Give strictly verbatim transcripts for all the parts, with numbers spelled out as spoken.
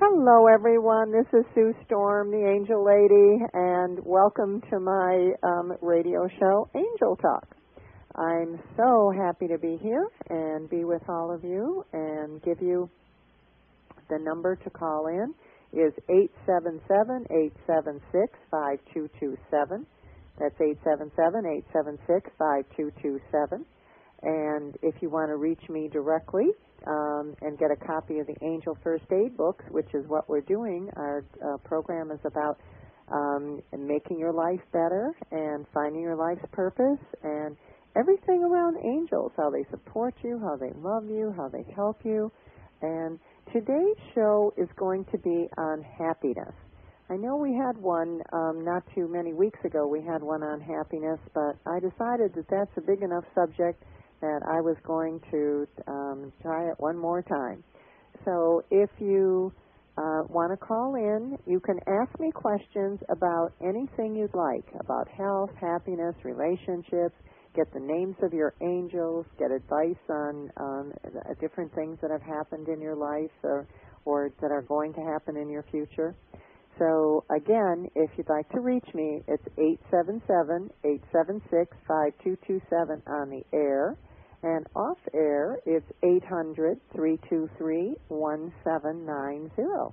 Hello, everyone. This is Sue Storm, the Angel Lady, and welcome to my um, radio show, Angel Talk. I'm so happy to be here and be with all of you and give you the number to call in is eight seven seven, eight seven six, five two two seven. That's eight seven seven, eight seven six, five two two seven. And if you want to reach me directly um, and get a copy of the Angel First Aid books, which is what we're doing, our uh, program is about um, making your life better and finding your life's purpose and everything around angels, how they support you, how they love you, how they help you. And today's show is going to be on happiness. I know we had one um, not too many weeks ago. We had one on happiness, but I decided that that's a big enough subject that I was going to um, try it one more time. So if you uh, want to call in, you can ask me questions about anything you'd like, about health, happiness, relationships, get the names of your angels, get advice on um, different things that have happened in your life or, or that are going to happen in your future. So, again, if you'd like to reach me, it's eight seven seven, eight seven six, five two two seven on the air. And off air, it's eight hundred, three two three, one seven nine zero.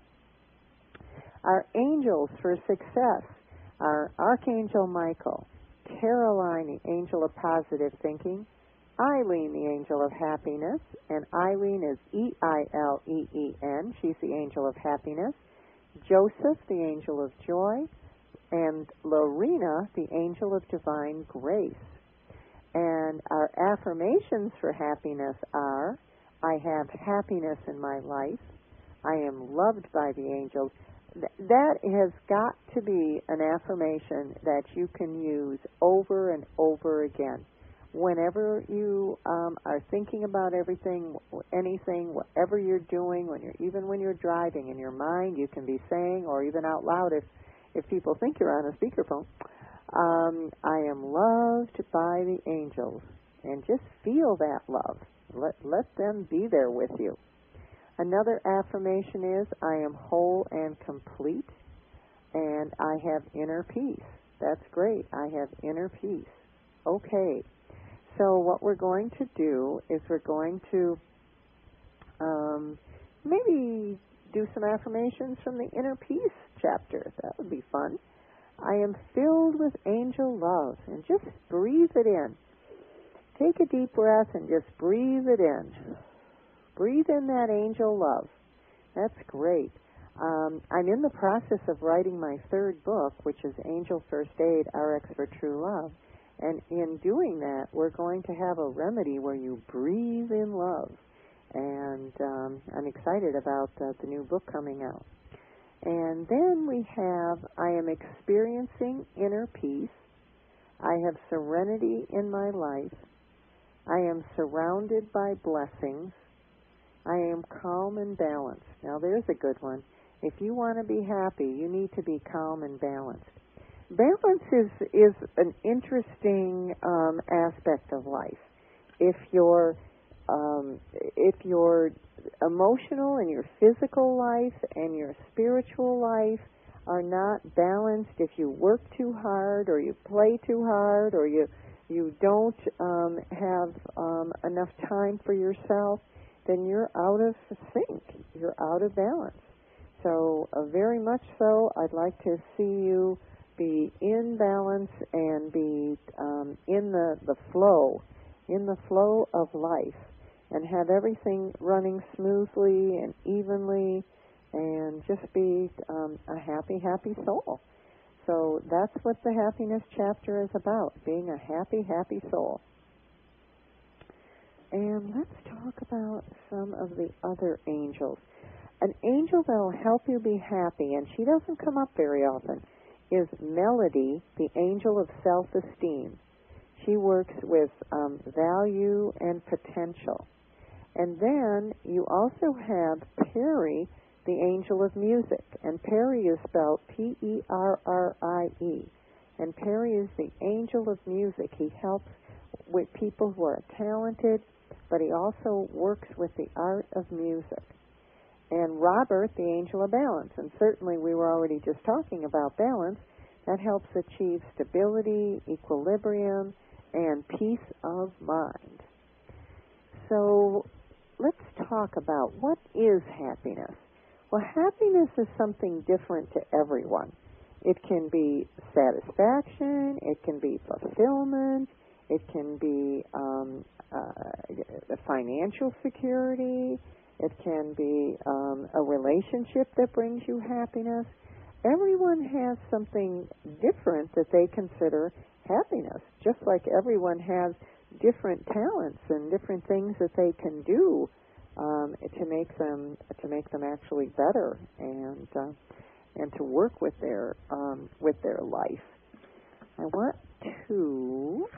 Our angels for success are Archangel Michael, Caroline, the angel of positive thinking, Eileen, the angel of happiness, and Eileen is E I L E E N. She's the angel of happiness. Joseph, the angel of joy, and Lorena, the angel of divine grace. And our affirmations for happiness are, I have happiness in my life. I am loved by the angels. Th- that has got to be an affirmation that you can use over and over again. Whenever you um, are thinking about everything, anything, whatever you're doing, when you're even when you're driving in your mind, you can be saying, or even out loud if, if people think you're on a speakerphone, um, I am loved by the angels. And just feel that love. Let, let them be there with you. Another affirmation is, I am whole and complete, and I have inner peace. That's great. I have inner peace. Okay. So what we're going to do is we're going to um, maybe do some affirmations from the Inner Peace chapter. That would be fun. I am filled with angel love. And just breathe it in. Take a deep breath and just breathe it in. Breathe in that angel love. That's great. Um, I'm in the process of writing my third book, which is Angel First Aid, R X for True Love. And in doing that, we're going to have a remedy where you breathe in love. And um, I'm excited about uh, the new book coming out. And then we have, I am experiencing inner peace. I have serenity in my life. I am surrounded by blessings. I am calm and balanced. Now, there's a good one. If you want to be happy, you need to be calm and balanced. Balance is, is an interesting um, aspect of life. If your um, if your emotional and your physical life and your spiritual life are not balanced, if you work too hard or you play too hard or you you don't um, have um, enough time for yourself, then you're out of sync. You're out of balance. So uh, very much so, I'd like to see you be in balance and be um, in the, the flow, in the flow of life, and have everything running smoothly and evenly, and just be um, a happy, happy soul. So that's what the happiness chapter is about, being a happy, happy soul. And let's talk about some of the other angels. An angel that will help you be happy, and she doesn't come up very often, is Melody, the angel of self-esteem. She works with um, value and potential. And then you also have Perry, the angel of music. And Perry is spelled P E R R I E. And Perry is the angel of music. He helps with people who are talented, but he also works with the art of music. And Robert, the angel of balance. And certainly we were already just talking about balance. That helps achieve stability, equilibrium, and peace of mind. So let's talk about what is happiness. Well, happiness is something different to everyone. It can be satisfaction, it can be fulfillment, it can be um, uh, financial security, it can be um, a relationship that brings you happiness. Everyone has something different that they consider happiness, just like everyone has different talents and different things that they can do um, to make them to make them actually better and uh, and to work with their um, with their life. I want to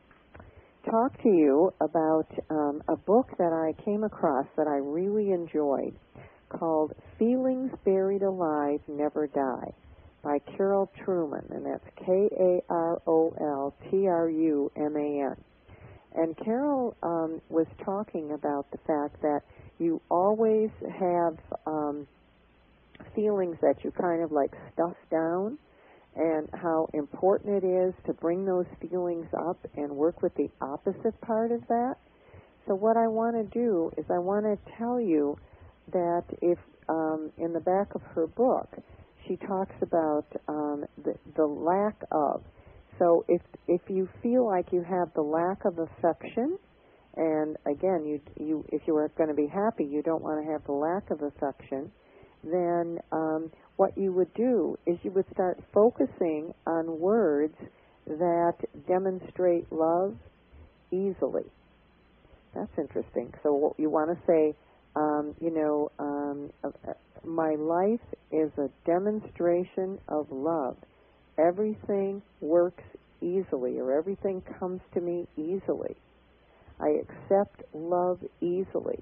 talk to you about um, a book that I came across that I really enjoyed, called Feelings Buried Alive Never Die, by Carol Trueman, and that's K A R O L T R U M A N. And Carol um, was talking about the fact that you always have um, feelings that you kind of like stuff down, and how important it is to bring those feelings up and work with the opposite part of that. So what I want to do is I want to tell you that if um, in the back of her book, she talks about um, the, the lack of. So if if you feel like you have the lack of affection, and again, you you if you are going to be happy, you don't want to have the lack of affection, then um, what you would do is you would start focusing on words that demonstrate love easily. That's interesting. So you want to say, um, you know, um, uh, my life is a demonstration of love. Everything works easily, or everything comes to me easily. I accept love easily.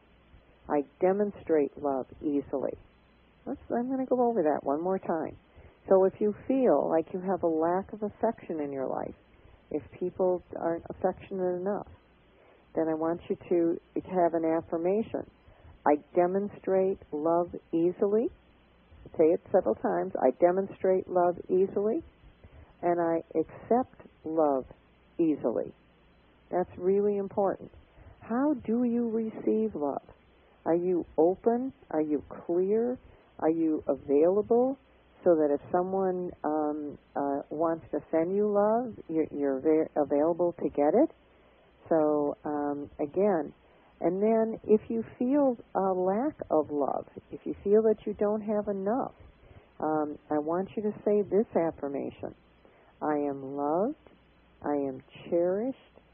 I demonstrate love easily. Let's, I'm going to go over that one more time. So if you feel like you have a lack of affection in your life, if people aren't affectionate enough, then I want you to have an affirmation. I demonstrate love easily. Say it several times. I demonstrate love easily, and I accept love easily. That's really important. How do you receive love? Are you open? Are you clear? Are you available so that if someone um, uh, wants to send you love, you're, you're very available to get it? So, um, again, and then if you feel a lack of love, if you feel that you don't have enough, um, I want you to say this affirmation. I am loved, I am cherished,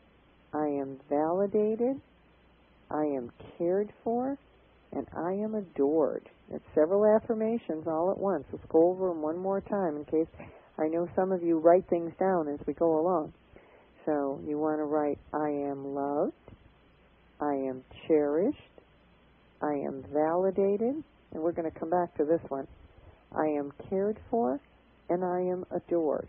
I am validated, I am cared for, and I am adored. It's several affirmations all at once. Let's go over them one more time in case I know some of you write things down as we go along. So you want to write, I am loved, I am cherished, I am validated, and we're going to come back to this one. I am cared for, and I am adored.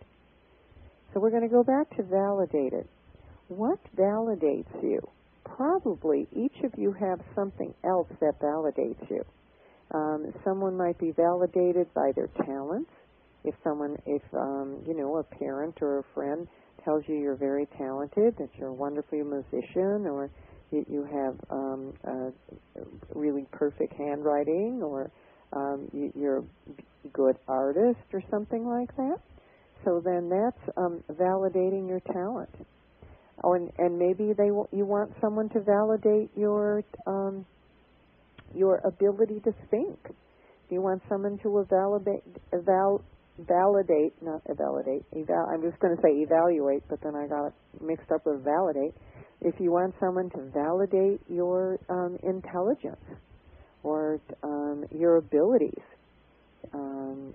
So we're going to go back to validated. What validates you? Probably each of you have something else that validates you. Um, someone might be validated by their talents. If someone, if um, you know, a parent or a friend tells you you're very talented, that you're a wonderful musician, or you, you have um, a really perfect handwriting, or um, you, you're a good artist, or something like that. So then that's um, validating your talent. Oh, and, and maybe they w- you want someone to validate your um, your ability to think. You want someone to evaluate, eval, validate, not evaluate. Eval, I'm just going to say evaluate, but then I got it mixed up with validate. If you want someone to validate your um, intelligence or um, your abilities, um,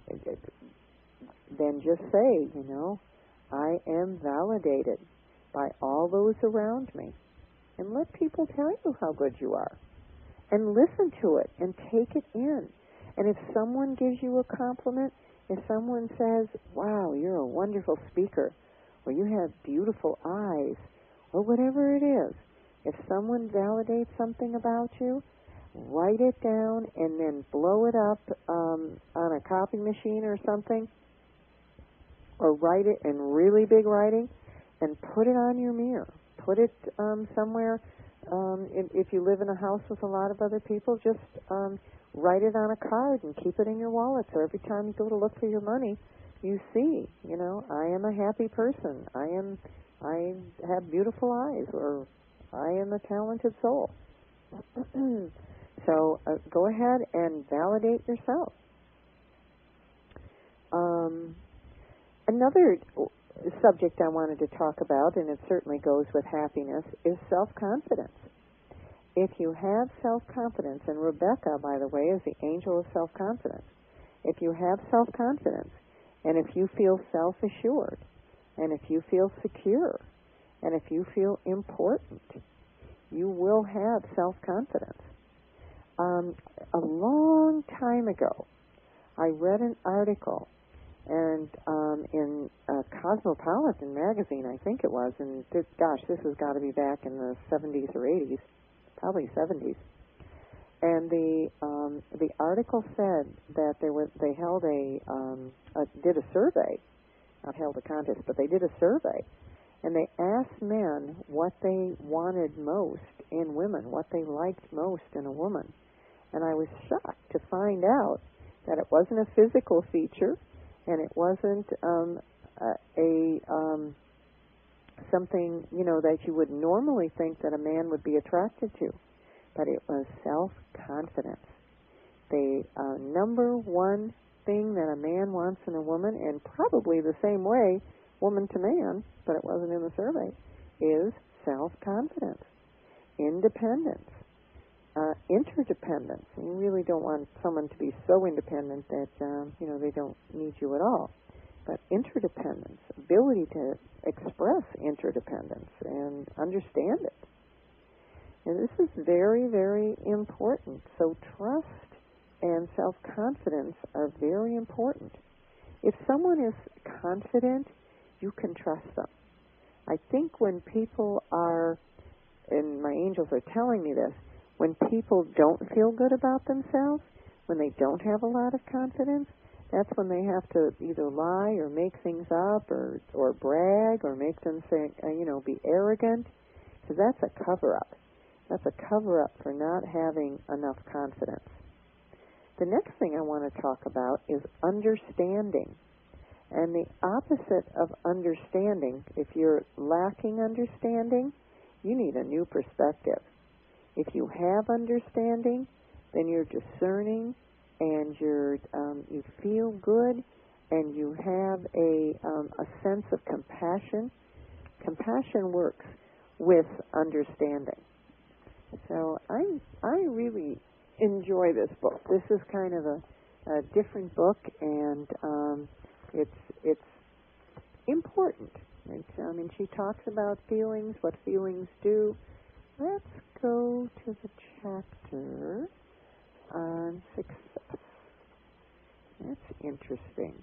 then just say, you know, I am validated by all those around me. And let people tell you how good you are. And listen to it and take it in. And if someone gives you a compliment, if someone says, wow, you're a wonderful speaker, or you have beautiful eyes, or whatever it is, if someone validates something about you, write it down and then blow it up um, on a copy machine or something, or write it in really big writing and put it on your mirror. Put it um, somewhere. Um, if, if you live in a house with a lot of other people, just um, write it on a card and keep it in your wallet. So every time you go to look for your money, you see, you know, I am a happy person. I am, I have beautiful eyes, or I am a talented soul. So uh, go ahead and validate yourself. Um, another subject I wanted to talk about, and it certainly goes with happiness, is self-confidence. If you have self-confidence, and Rebecca, by the way, is the angel of self-confidence. If you have self-confidence, and if you feel self-assured, and if you feel secure, and if you feel important, you will have self-confidence. Um, a long time ago, I read an article and um, in uh, Cosmopolitan magazine, I think it was, and this, gosh, this has got to be back in the seventies or eighties, probably seventies. And the um, the article said that there was they held a, um, a did a survey, not held a contest, but they did a survey, and they asked men what they wanted most in women, what they liked most in a woman. And I was shocked to find out that it wasn't a physical feature, and it wasn't um, a, a um, something, you know, that you would normally think that a man would be attracted to, but it was self-confidence. The uh, number one thing that a man wants in a woman, and probably the same way, woman to man, but it wasn't in the survey, is self-confidence, independence, uh, interdependence. And you really don't want someone to be so independent that, um, you know, they don't need you at all. But interdependence, ability to express interdependence and understand it. And this is very, very important. So trust and self-confidence are very important. If someone is confident, you can trust them. I think when people are, and my angels are telling me this, when people don't feel good about themselves, when they don't have a lot of confidence, that's when they have to either lie or make things up or, or brag or make them say, uh, you know, be arrogant, because that's a cover-up. That's a cover-up for not having enough confidence. The next thing I want to talk about is understanding. And the opposite of understanding, if you're lacking understanding, you need a new perspective. If you have understanding, then you're discerning and you're um, you feel good and you have a um, a sense of compassion. Compassion works with understanding. So I I really enjoy this book. This is kind of a, a different book, and um, it's it's important. And, I mean, she talks about feelings, what feelings do. Let's go to the chapter on success. That's interesting.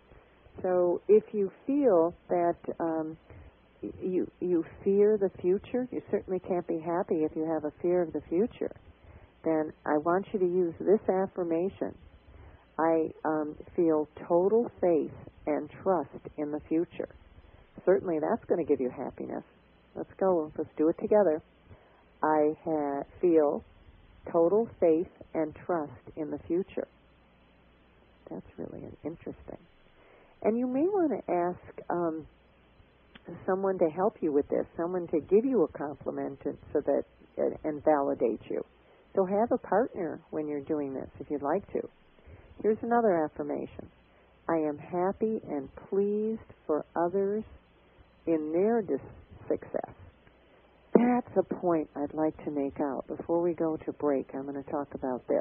So if you feel that um, you you fear the future, you certainly can't be happy if you have a fear of the future, then I want you to use this affirmation. I um, feel total faith and trust in the future. Certainly that's going to give you happiness. Let's go. Let's do it together. I ha- feel total faith and trust in the future. That's really interesting. And you may want to ask um, someone to help you with this, someone to give you a compliment and, so that and, and validate you. So have a partner when you're doing this if you'd like to. Here's another affirmation. I am happy and pleased for others in their dis- success. That's a point I'd like to make out. Before we go to break, I'm going to talk about this.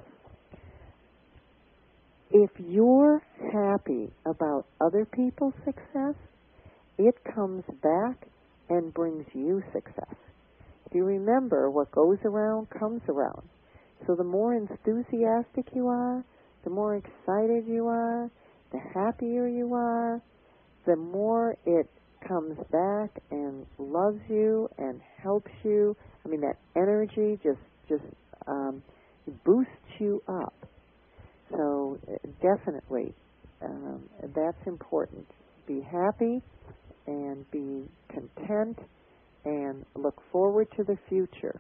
If you're happy about other people's success, it comes back and brings you success. If you remember, what goes around comes around. So the more enthusiastic you are, the more excited you are, the happier you are, the more it comes back and loves you and helps you. I mean, that energy just just um, boosts you up. So uh, definitely, um, that's important. Be happy and be content and look forward to the future.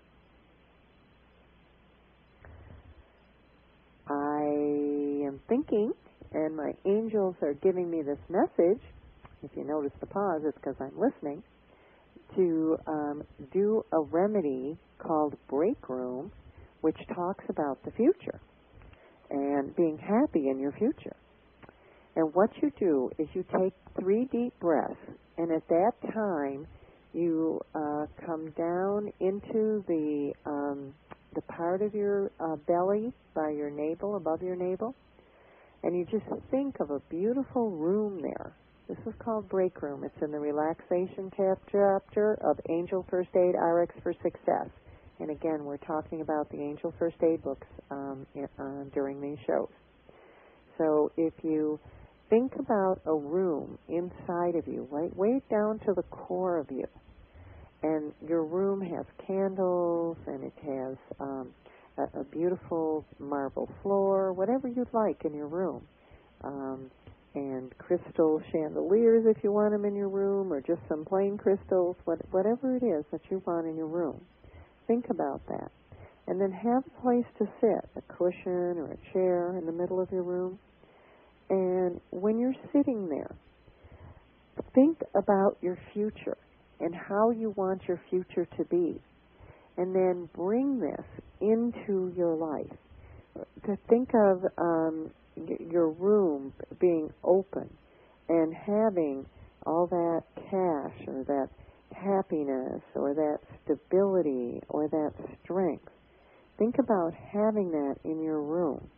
I am thinking, and my angels are giving me this message, if you notice the pause, it's because I'm listening, to um, do a remedy called Break Room, which talks about the future and being happy in your future. And what you do is you take three deep breaths, and at that time you uh, come down into the um, the part of your uh, belly by your navel, above your navel, and you just think of a beautiful room there. This is called Break Room. It's in the Relaxation chapter of Angel First Aid R X for Success. And again, we're talking about the Angel First Aid books um, in, uh, during these shows. So if you think about a room inside of you, right, way down to the core of you, and your room has candles, and it has um, a, a beautiful marble floor, whatever you'd like in your room, um, and crystal chandeliers if you want them in your room, or just some plain crystals, what, whatever it is that you want in your room. Think about that. And then have a place to sit, a cushion or a chair in the middle of your room. And when you're sitting there, think about your future and how you want your future to be. And then bring this into your life. To think of um, y- your room being open and having all that cash or that happiness or that stability or that strength. Think about having that in your room.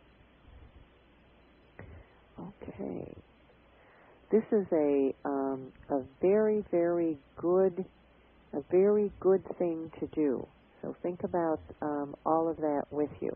Okay. This is a um, a very, very good, a very good thing to do. So think about um, all of that with you.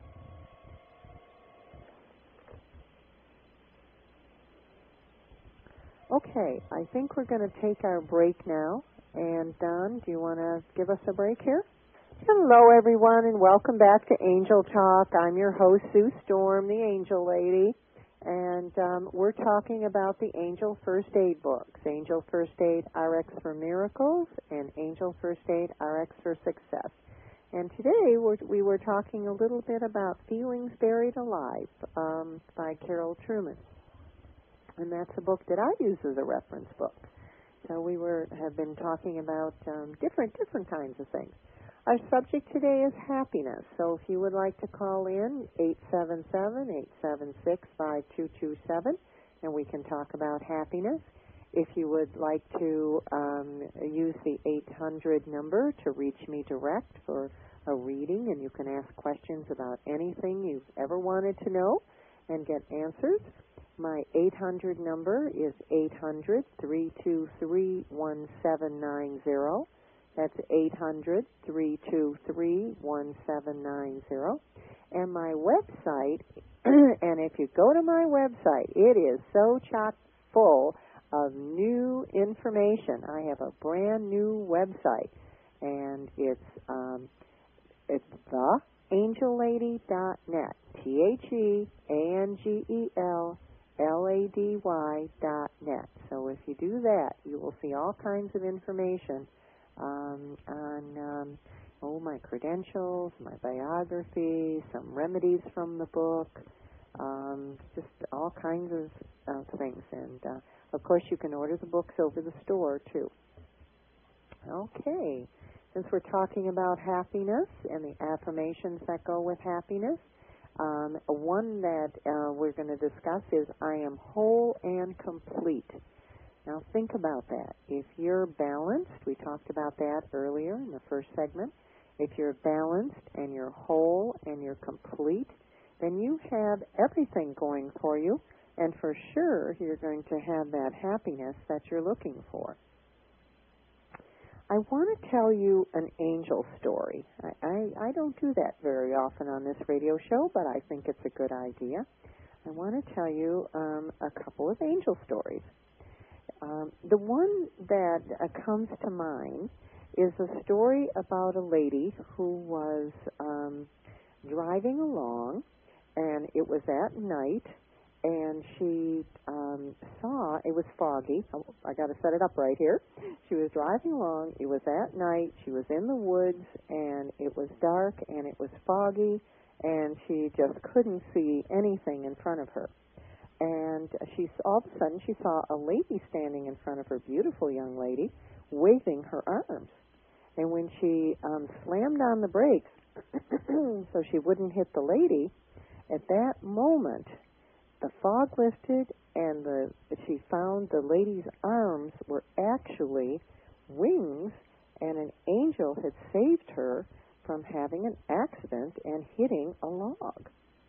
Okay, I think we're going to take our break now. And Don, do you want to give us a break here? Hello, everyone, and welcome back to Angel Talk. I'm your host, Sue Storm, the Angel Lady. And um, we're talking about the Angel First Aid books, Angel First Aid R X for Miracles and Angel First Aid R X for Success. And today we're, we were talking a little bit about Feelings Buried Alive um, by Carol Trueman. And that's a book that I use as a reference book. So we were have been talking about um, different different kinds of things. Our subject today is happiness. So if you would like to call in, eight seven seven, eight seven six, five two two seven, and we can talk about happiness. If you would like to um, use the eight hundred number to reach me direct for a reading, and you can ask questions about anything you've ever wanted to know and get answers. My eight hundred number is eight hundred, three two three, one seven nine zero. That's eight hundred, three two three, one seven nine zero. And my website, and if you go to my website, it is so chock full of new information. I have a brand new website, and it's um, it's the angel lady dot net, T H E A N G E L L A D Y dot net. So if you do that, you will see all kinds of information um, on um, oh my credentials, my biography, some remedies from the book, um, just all kinds of uh, things. And uh, of course, you can order the books over the store too. Okay, since we're talking about happiness and the affirmations that go with happiness, Um, one that uh, we're going to discuss is I am whole and complete. Now think about that. If you're balanced, we talked about that earlier in the first segment, if you're balanced and you're whole and you're complete, then you have everything going for you, and for sure you're going to have that happiness that you're looking for. I want to tell you an angel story. I, I, I don't do that very often on this radio show, but I think it's a good idea. I want to tell you um, a couple of angel stories. Um, the one that uh, comes to mind is a story about a lady who was um, driving along, and it was at night, and she um, saw, it was foggy. I, I got to set it up right here. She was driving along. It was at night. She was in the woods, and it was dark, and it was foggy, and she just couldn't see anything in front of her. And she, all of a sudden, she saw a lady standing in front of her, beautiful young lady, waving her arms. And when she um, slammed on the brakes so she wouldn't hit the lady, at that moment, the fog lifted, and the, she found the lady's arms were actually wings, and an angel had saved her from having an accident and hitting a log.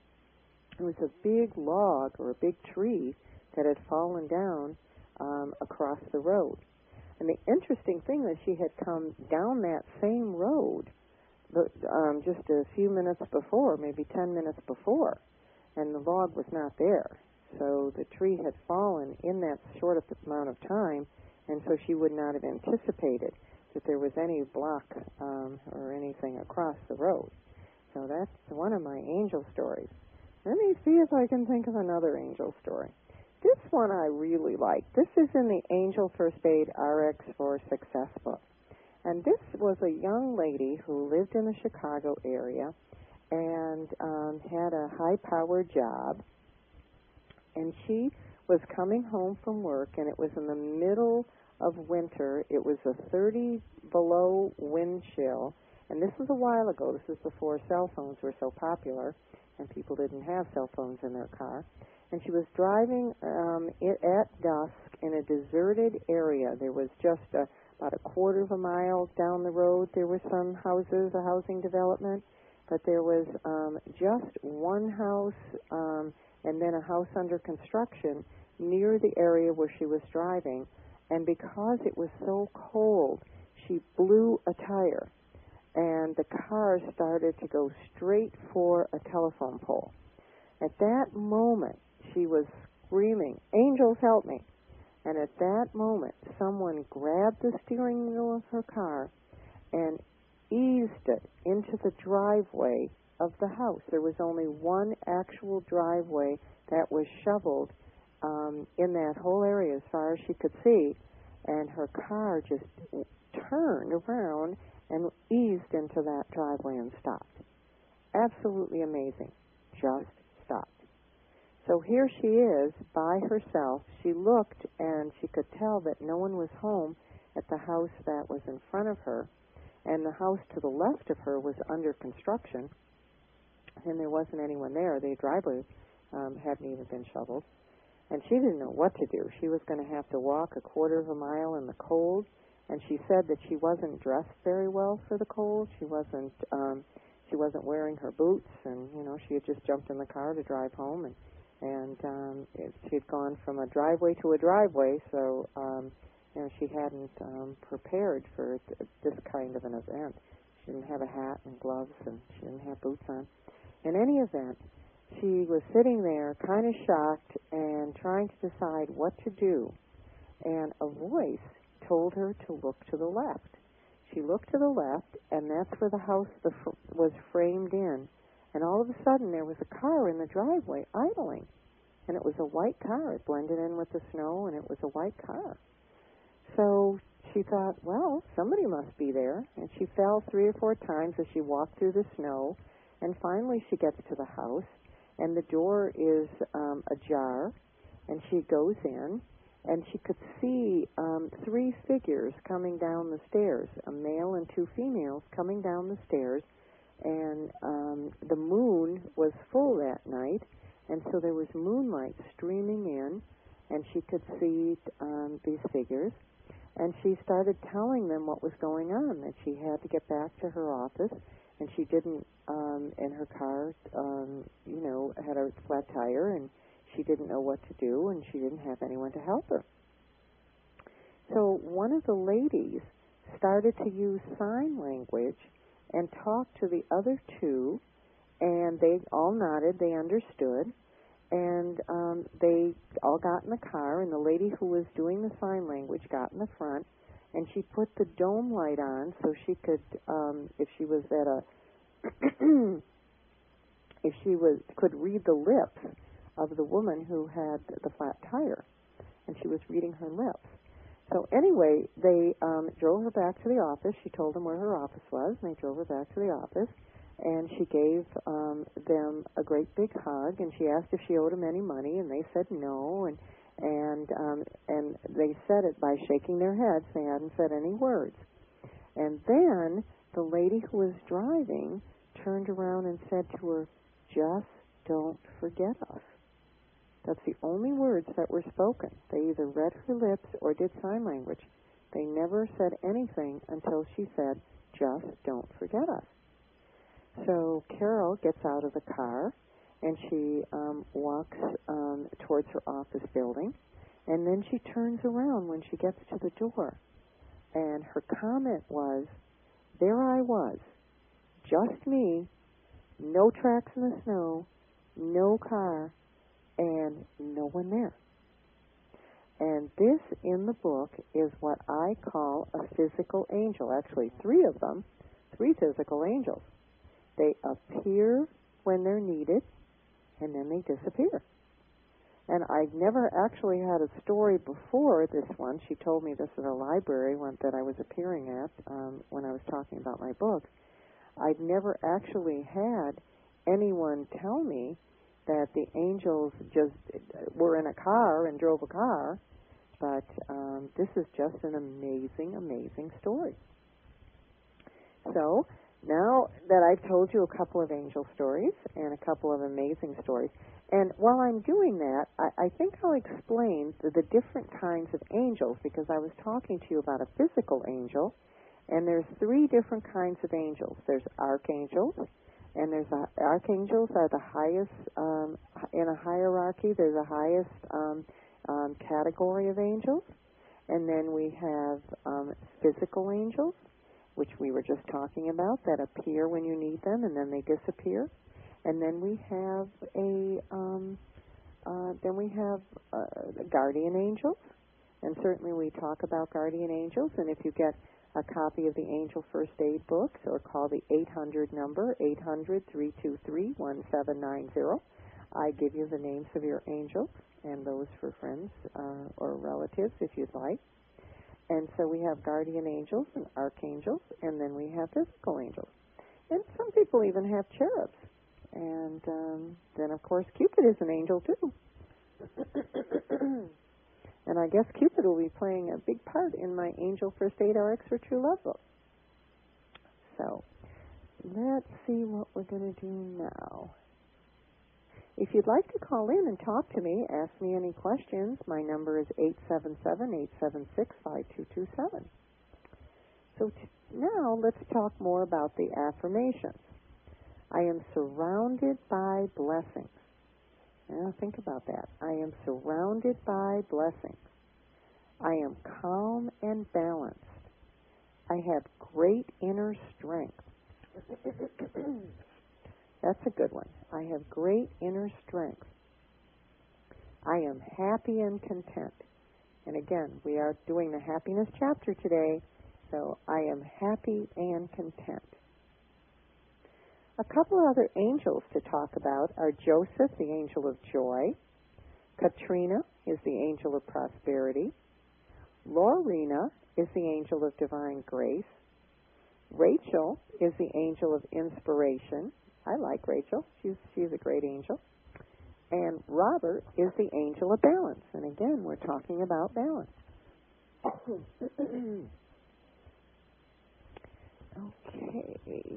It was a big log or a big tree that had fallen down um, across the road. And the interesting thing is she had come down that same road but, um, just a few minutes before, maybe ten minutes before, and the log was not there. So the tree had fallen in that short amount of time, and so she would not have anticipated that there was any block um, or anything across the road. So that's one of my angel stories. Let me see if I can think of another angel story. This one I really like. This is in the Angel First Aid R X for Success book. And this was a young lady who lived in the Chicago area and um, had a high-powered job. And she was coming home from work, and it was in the middle of winter. It was a thirty below wind chill. And this was a while ago. This is before cell phones were so popular, and people didn't have cell phones in their car. And she was driving um, it at dusk in a deserted area. There was just a, about a quarter of a mile down the road. There were some houses, a housing development, but there was um, just one house um, and then a house under construction near the area where she was driving. And because it was so cold, she blew a tire, and the car started to go straight for a telephone pole. At that moment, she was screaming, "Angels, help me!" And at that moment, someone grabbed the steering wheel of her car and eased it into the driveway of the house. There was only one actual driveway that was shoveled um, in that whole area as far as she could see, and her car just turned around and eased into that driveway and stopped. Absolutely amazing. Just stopped. So here she is by herself. She looked, and she could tell that no one was home at the house that was in front of her, and the house to the left of her was under construction, and there wasn't anyone there. The driveway um, hadn't even been shoveled, and she didn't know what to do. She was going to have to walk a quarter of a mile in the cold, and she said that she wasn't dressed very well for the cold. She wasn't um, she wasn't wearing her boots, and you know she had just jumped in the car to drive home, and and um, it, she had gone from a driveway to a driveway, so um, you know she hadn't um, prepared for th- this kind of an event. She didn't have a hat and gloves, and she didn't have boots on. In any event, she was sitting there kind of shocked and trying to decide what to do, and a voice told her to look to the left. She looked to the left, and that's where the house the fr- was framed in. And all of a sudden, there was a car in the driveway idling, and it was a white car. It blended in with the snow, and it was a white car. So she thought, well, somebody must be there, and she fell three or four times as she walked through the snow, and finally she gets to the house, and the door is um, ajar, and she goes in, and she could see um, three figures coming down the stairs, a male and two females coming down the stairs, and um, the moon was full that night, and so there was moonlight streaming in, and she could see um, these figures, and she started telling them what was going on, that she had to get back to her office, and she didn't, um, and her car, um, you know, had a flat tire, and she didn't know what to do, and she didn't have anyone to help her. So one of the ladies started to use sign language and talked to the other two, and they all nodded, they understood, and um, they all got in the car, and the lady who was doing the sign language got in the front, and she put the dome light on so she could, um, if she was at a if she was could read the lips of the woman who had the flat tire, and she was reading her lips. So anyway, they um, drove her back to the office. She told them where her office was, and they drove her back to the office. And she gave um, them a great big hug, and she asked if she owed them any money, and they said no. And and um, and they said it by shaking their heads. They hadn't said any words. And then the lady who was driving turned around and said to her, "Just don't forget us." That's the only words that were spoken. They either read her lips or did sign language. They never said anything until she said, "Just don't forget us." So Carol gets out of the car, and she um, walks um, towards her office building, and then she turns around when she gets to the door. And her comment was, "There I was, just me, no tracks in the snow, no car, and no one there." And this in the book is what I call a physical angel. Actually, three of them, three physical angels. They appear when they're needed, and then they disappear. And I've never actually had a story before this one. She told me this at a library one that I was appearing at um, when I was talking about my book. I've never actually had anyone tell me that the angels just were in a car and drove a car, but um, this is just an amazing, amazing story. So now that I've told you a couple of angel stories and a couple of amazing stories, and while I'm doing that, I, I think I'll explain the, the different kinds of angels, because I was talking to you about a physical angel, and there's three different kinds of angels. There's archangels, and there's a, archangels are the highest um, in a hierarchy. They're the highest um, um, category of angels, and then we have um, physical angels, which we were just talking about, that appear when you need them and then they disappear. And then we have a um, uh, then we have uh, guardian angels, and certainly we talk about guardian angels. And if you get a copy of the Angel First Aid books, or call the eight hundred number, eight hundred, three two three, one seven nine zero. I give you the names of your angels, and those for friends uh, or relatives if you'd like. And so we have guardian angels and archangels, and then we have physical angels. And some people even have cherubs. And um, then, of course, Cupid is an angel, too. And I guess Cupid will be playing a big part in my Angel First Aid R X for True Love book. So let's see what we're going to do now. If you'd like to call in and talk to me, ask me any questions, my number is eight seven seven, eight seven six, five two two seven. So t- now let's talk more about the affirmations. I am surrounded by blessings. Now think about that. I am surrounded by blessings. I am calm and balanced. I have great inner strength. That's a good one. I have great inner strength. I am happy and content. And again, we are doing the happiness chapter today, so I am happy and content. A couple other angels to talk about are Joseph, the angel of joy. Katrina is the angel of prosperity. Lorena is the angel of divine grace. Rachel is the angel of inspiration. I like Rachel. She's she's a great angel. And Robert is the angel of balance. And again, we're talking about balance. Okay.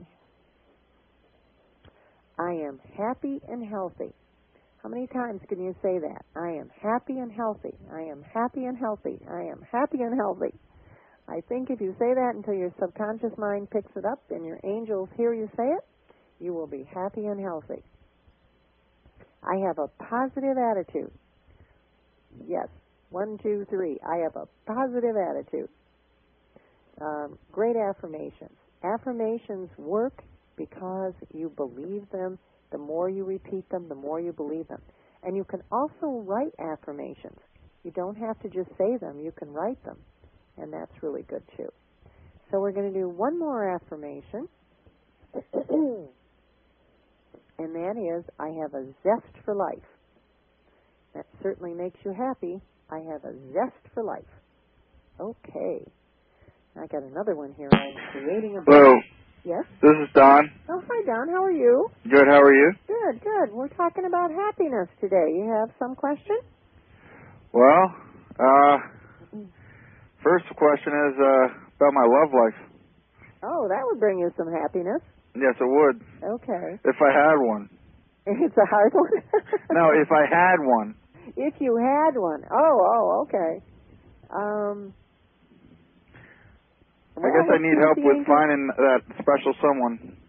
I am happy and healthy. How many times can you say that? I am happy and healthy. I am happy and healthy. I am happy and healthy. I think if you say that until your subconscious mind picks it up and your angels hear you say it, you will be happy and healthy. I have a positive attitude. Yes. One, two, three. I have a positive attitude. Um, great affirmations. Affirmations work because you believe them. The more you repeat them, the more you believe them. And you can also write affirmations. You don't have to just say them. You can write them. And that's really good, too. So we're going to do one more affirmation. and that is, I have a zest for life. That certainly makes you happy. I have a zest for life. Okay. I got another one here. I'm creating a book. Hello. Yes? This is Don. Oh, hi, Don. How are you? Good. How are you? Good, good. We're talking about happiness today. You have some question? Well, uh, first question is uh, about my love life. Oh, that would bring you some happiness. Yes, it would. Okay. If I had one. It's a hard one? No, if I had one. If you had one. Oh, oh, okay. Um, I well, guess I need help with angels... finding that special someone.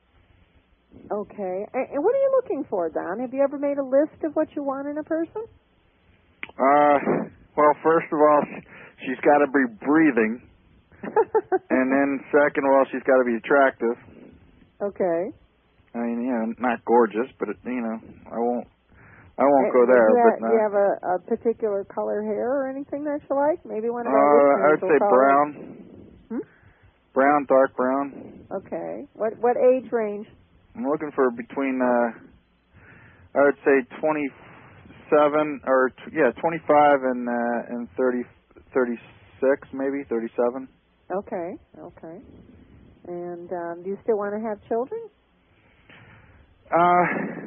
Okay. And what are you looking for, Don? Have you ever made a list of what you want in a person? Uh, well, first of all, she's got to be breathing. And then second of all, she's got to be attractive. Okay. I mean, you know, not gorgeous, but, it, you know, I won't I won't and, go there. Do you, but have, no. do you have a, a particular color hair or anything that you like? Maybe one of our Uh, listeners I would will say call brown. it. Hmm? Brown, dark brown. Okay. What what age range? I'm looking for between, uh, I would say twenty-seven, or, t- yeah, twenty-five and, uh, and thirty, thirty-six, maybe, thirty-seven. Okay, okay. And um, do you still want to have children? Uh,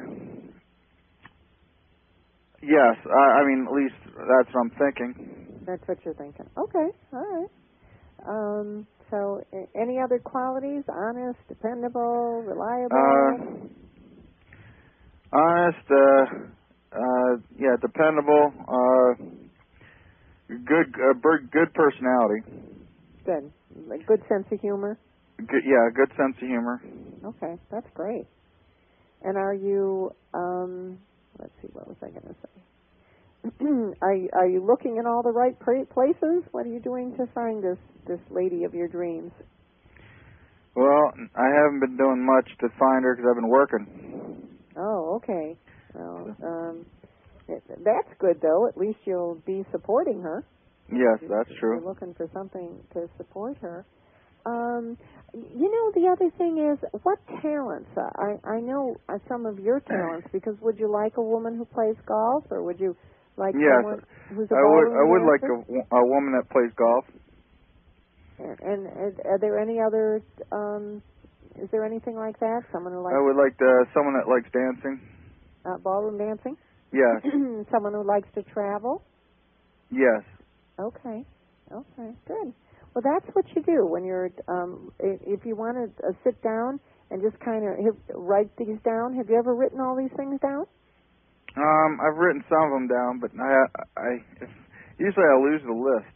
yes, I, I mean, at least that's what I'm thinking. That's what you're thinking. Okay, all right. Um, so a- any other qualities? Honest, dependable, reliable? Uh, honest, uh, uh, yeah, dependable, uh, good, uh, bir- good personality. Good. A good sense of humor? Good, yeah, good sense of humor. Okay, that's great. And are you, um, let's see, what was I going to say? are, you, are you looking in all the right pra- places? What are you doing to find this, this lady of your dreams? Well, I haven't been doing much to find her because I've been working. Oh, okay. Well, um, it, that's good, though. At least you'll be supporting her. Yes, that's true. You're looking for something to support her. Um, you know, the other thing is, what talents? Uh, I I know uh, some of your talents, because would you like a woman who plays golf, or would you like Yes, someone who's a I would. I ballroom would like dancer? a, a woman that plays golf. And, and, and are there any other? Um, is there anything like that? Someone who likes I would like to, someone that likes dancing. uh, ballroom dancing? Yes. Someone who likes to travel? Yes. Okay. Okay. Good. Well, that's what you do when you're, um, if, if you want to uh, sit down and just kind of write these down. Have you ever written all these things down? Um, I've written some of them down, but I, I, if, usually I lose the list.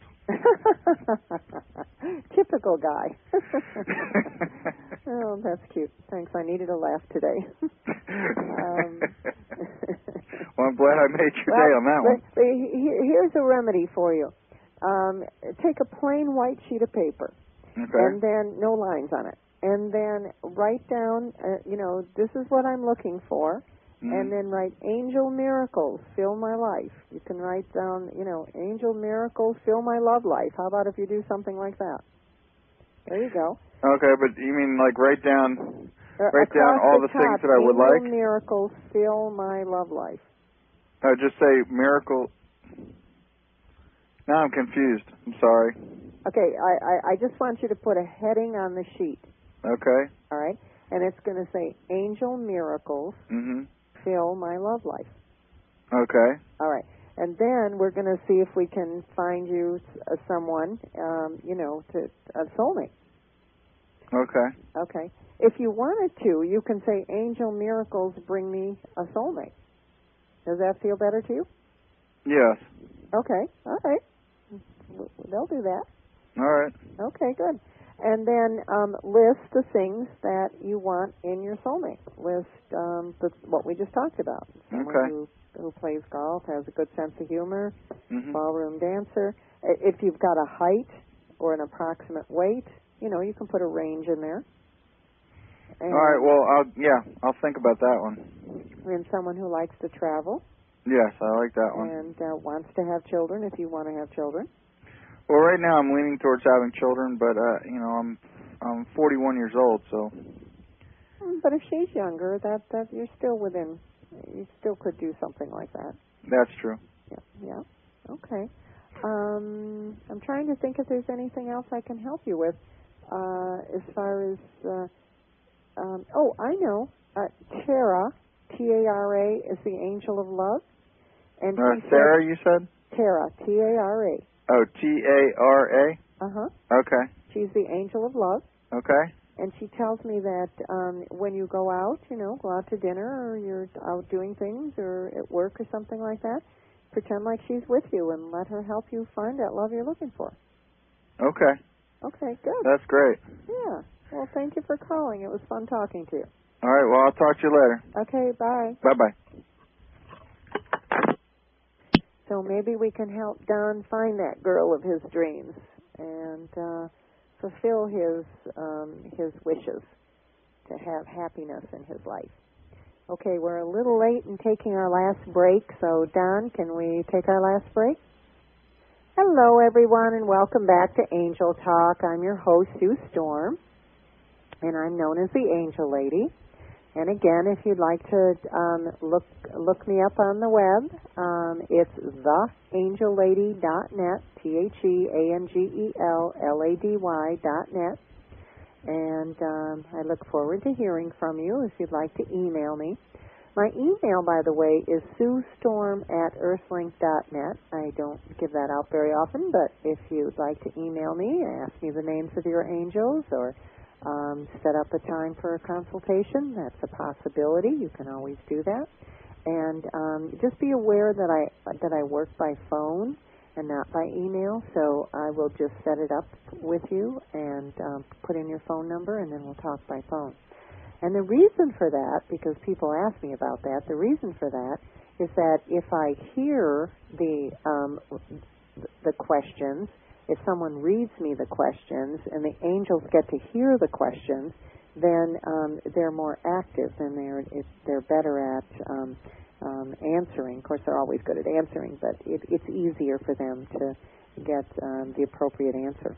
Typical guy. Oh, that's cute. Thanks. I needed a laugh today. um, well, I'm glad I made your well, day on that one. But, but he- here's a remedy for you. Um, take a plain white sheet of paper, Okay. and then no lines on it, and then write down, uh, you know, this is what I'm looking for, Mm-hmm. and then write angel miracles, fill my life. You can write down, you know, angel miracles, fill my love life. How about if you do something like that? There you go. Okay, but you mean like write down, Uh, write down all the, the things top, that I would angel like? miracles, fill my love life. Uh, just say miracle. Now I'm confused. I'm sorry. Okay, I, I, I just want you to put a heading on the sheet. Okay. All right? And it's going to say angel miracles, Mm-hmm. fill my love life. Okay. All right. And then we're going to see if we can find you uh, someone, um, you know, to a soulmate. Okay. Okay. If you wanted to, you can say, angel miracles, bring me a soulmate. Does that feel better to you? Yes. Okay. All right. They'll do that. All right. Okay, good. And then um, list the things that you want in your soulmate. List um, the, what we just talked about. Someone Okay. who, who plays golf, has a good sense of humor, Mm-hmm. ballroom dancer. I- If you've got a height or an approximate weight, you know, you can put a range in there. And, All right. Well, I'll yeah, I'll think about that one. and someone who likes to travel Yes, I like that one. and uh, wants to have children if you want to have children. Well, right now I'm leaning towards having children, but uh, you know, I'm I'm forty-one years old, so. but if she's younger, that that you're still within. You still could do something like that. That's true. Yeah. Yeah. Okay. Um, I'm trying to think if there's anything else I can help you with, uh, as far as. Uh, um, oh, I know. Uh, Tara, T A R A, is the angel of love, and Uh, she Sarah, said, you said? Tara, T A R A. Oh, T A R A. Uh huh. Okay. She's the angel of love. Okay. And she tells me that um, when you go out, you know, go out to dinner or you're out doing things or at work or something like that, pretend like she's with you and let her help you find that love you're looking for. Okay. Okay, good. That's great. Yeah. Well, thank you for calling. It was fun talking to you. All right. Well, I'll talk to you later. Okay, bye. Bye-bye. So maybe we can help Don find that girl of his dreams and uh, fulfill his um, his wishes to have happiness in his life. Okay, we're a little late in taking our last break, so Don, can we take our last break? Hello, everyone, and welcome back to Angel Talk. I'm your host, Sue Storm, and I'm known as the Angel Lady. And again, if you'd like to um, look look me up on the web, um, it's the angel lady dot net, T H E A N G E L L A D Y dot net. And um, I look forward to hearing from you if you'd like to email me. My email, by the way, is suestorm at earthlink dot net. I don't give that out very often, but if you'd like to email me, ask me the names of your angels, or Um, set up a time for a consultation. That's a possibility. You can always do that. And um, just be aware that I that I work by phone and not by email. So I will just set it up with you and um, put in your phone number, and then we'll talk by phone. And the reason for that, because people ask me about that, the reason for that is that if I hear the um, the questions, if someone reads me the questions and the angels get to hear the questions, then um, they're more active and they're it, they're better at um, um, answering. Of course, they're always good at answering, but it, it's easier for them to get um, the appropriate answer.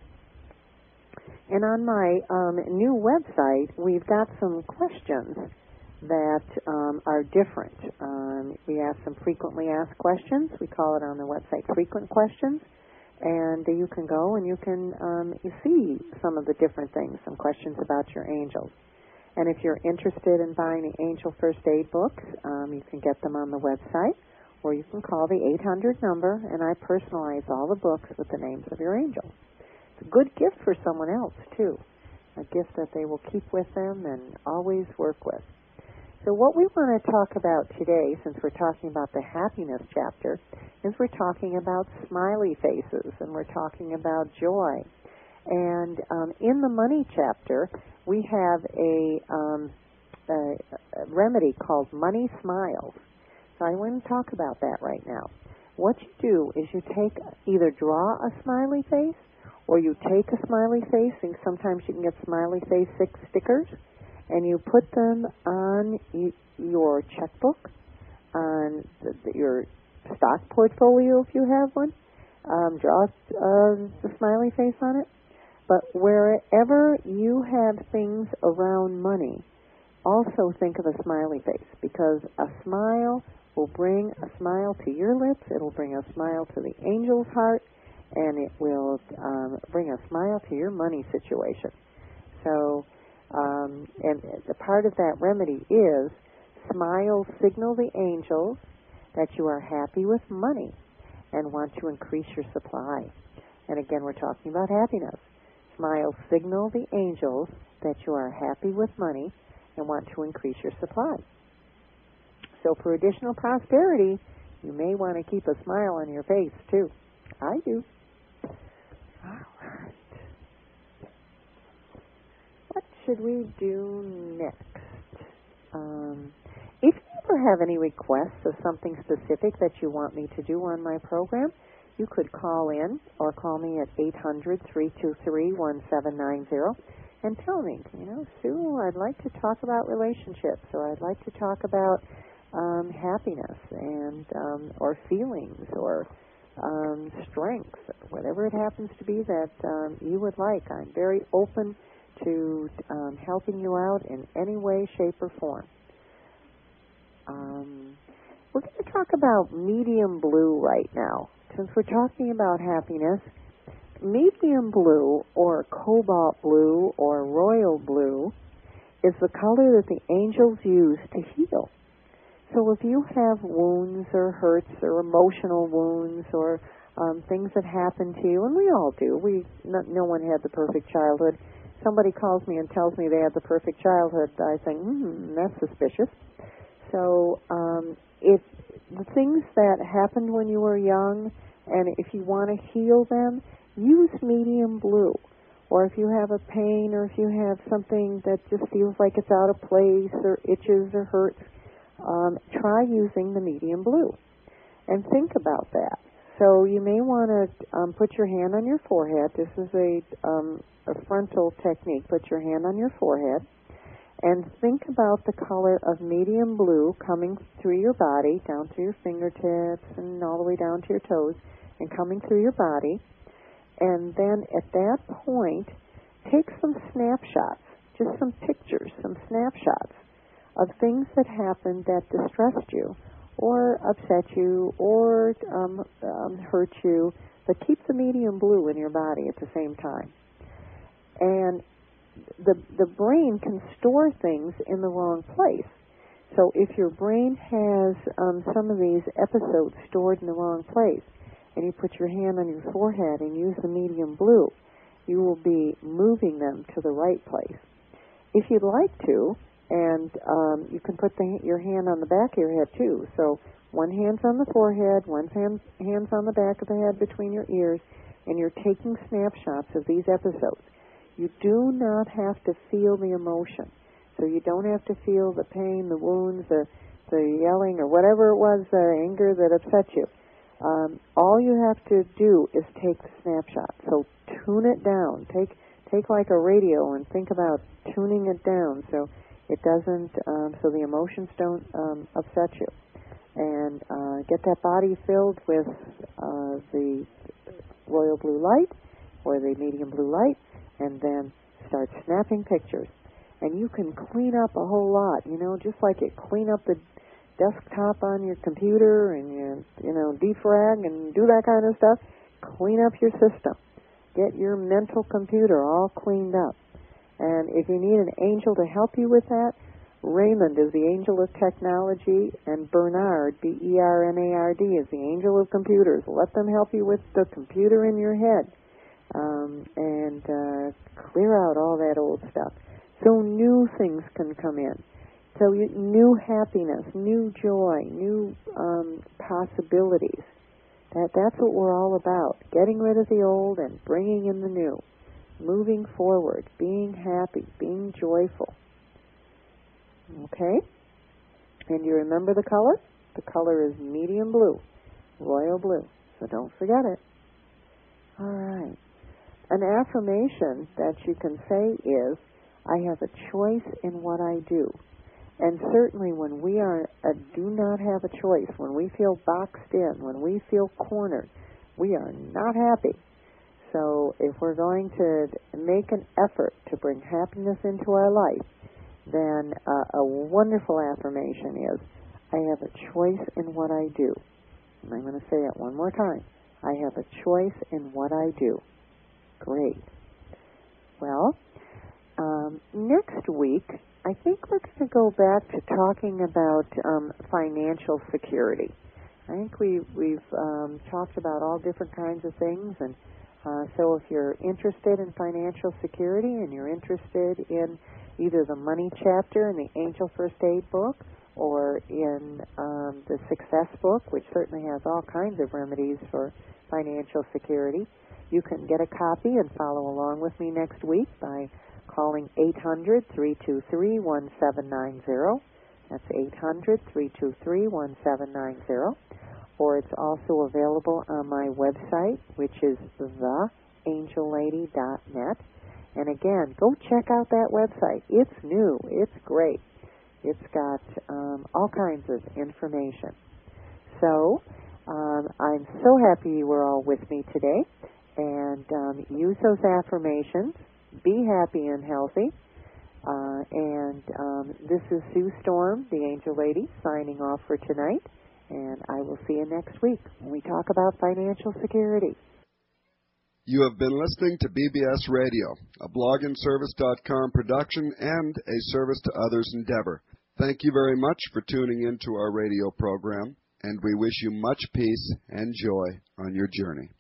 And on my um, new website, we've got some questions that um, are different. Um, we ask some frequently asked questions. We call it on the website frequent questions. And you can go and you can um, you see some of the different things, some questions about your angels. And if you're interested in buying the Angel First Aid books, um, you can get them on the website, or you can call the eight hundred number, and I personalize all the books with the names of your angels. It's a good gift for someone else, too, a gift that they will keep with them and always work with. So what we want to talk about today, since we're talking about the happiness chapter, is we're talking about smiley faces, and we're talking about joy. And um, in the money chapter, we have a, um, a, a remedy called Money Smiles. So I want to talk about that right now. What you do is you take, either draw a smiley face, or you take a smiley face, and sometimes you can get smiley face stickers, and you put them on y- your checkbook, on the, the, your stock portfolio if you have one. Um, draw uh, the smiley face on it. But wherever you have things around money, also think of a smiley face, because a smile will bring a smile to your lips, it'll bring a smile to the angel's heart, and it will um, bring a smile to your money situation. So, um, and the part of that remedy is smiles signal the angels that you are happy with money and want to increase your supply. And again, we're talking about happiness. Smiles signal the angels that you are happy with money and want to increase your supply. So for additional prosperity, you may want to keep a smile on your face, too. I do. All right. What should we do next? Um, if you ever have any requests of something specific that you want me to do on my program, you could call in or call me at eight hundred, three two three, one seven nine zero and tell me, you know, Sue, I'd like to talk about relationships, or I'd like to talk about um, happiness and um, or feelings or um, strengths, whatever it happens to be that um, you would like. I'm very open to um, helping you out in any way, shape, or form. Um, we're going to talk about medium blue right now. Since we're talking about happiness, medium blue or cobalt blue or royal blue is the color that the angels use to heal. So if you have wounds or hurts or emotional wounds or um, things that happen to you, and we all do, we no, no one had the perfect childhood. Somebody calls me and tells me they had the perfect childhood, I think, hmm, that's suspicious. So um, if the things that happened when you were young, and if you want to heal them, use medium blue. Or if you have a pain, or if you have something that just feels like it's out of place, or itches or hurts, um, try using the medium blue. And think about that. So you may want to um, put your hand on your forehead. This is a, um, a frontal technique. Put your hand on your forehead. And think about the color of medium blue coming through your body, down through your fingertips and all the way down to your toes, and coming through your body. And then at that point, take some snapshots, just some pictures, some snapshots of things that happened that distressed you or upset you or um, um, hurt you, but keep the medium blue in your body at the same time. And the the brain can store things in the wrong place. So if your brain has um, some of these episodes stored in the wrong place, and you put your hand on your forehead and use the medium blue, you will be moving them to the right place. If you'd like to, and um, you can put the, your hand on the back of your head too. So one hand's on the forehead, one hand, hand's on the back of the head between your ears, and you're taking snapshots of these episodes. You do not have to feel the emotion. So you don't have to feel the pain, the wounds, the, the yelling, or whatever it was, the anger that upset you. Um, all you have to do is take the snapshot. So tune it down. Take take like a radio and think about tuning it down so it doesn't, um, so the emotions don't um, upset you. And uh, get that body filled with uh, the royal blue light or the medium blue light, and then start snapping pictures. And you can clean up a whole lot, you know, just like you clean up the desktop on your computer and you, you know, defrag and do that kind of stuff. Clean up your system. Get your mental computer all cleaned up. And if you need an angel to help you with that, Raymond is the angel of technology, and Bernard, B E R N A R D, is the angel of computers. Let them help you with the computer in your head um, and uh, clear out all that old stuff so new things can come in. So you, new happiness, new joy, new um, possibilities. That that's what we're all about. Getting rid of the old and bringing in the new. Moving forward, being happy, being joyful. Okay? And you remember the color? The color is medium blue, royal blue. So don't forget it. All right. An affirmation that you can say is, I have a choice in what I do. And certainly when we are uh, do not have a choice, when we feel boxed in, when we feel cornered, we are not happy. So if we're going to make an effort to bring happiness into our life, then uh, a wonderful affirmation is, I have a choice in what I do. And I'm going to say it one more time. I have a choice in what I do. Great. Well, um, next week, I think we're going to go back to talking about um, financial security. I think we, we've um, talked about all different kinds of things, and uh, so if you're interested in financial security and you're interested in either the money chapter in the Angel First Aid book or in um, the Success book, which certainly has all kinds of remedies for financial security, you can get a copy and follow along with me next week by calling eight hundred, three two three, one seven nine zero. That's eight hundred, three two three, one seven nine zero. Or it's also available on my website, which is the angel lady dot net. And again, go check out that website. It's new. It's great. It's got um, all kinds of information. So um, I'm so happy you were all with me today. And um, use those affirmations. be happy and healthy. Uh, and um, this is Sue Storm, the Angel Lady, signing off for tonight. And I will see you next week when we talk about financial security. You have been listening to B B S Radio, a blog and service dot com production and a service to others endeavor. Thank you very much for tuning into our radio program, and we wish you much peace and joy on your journey.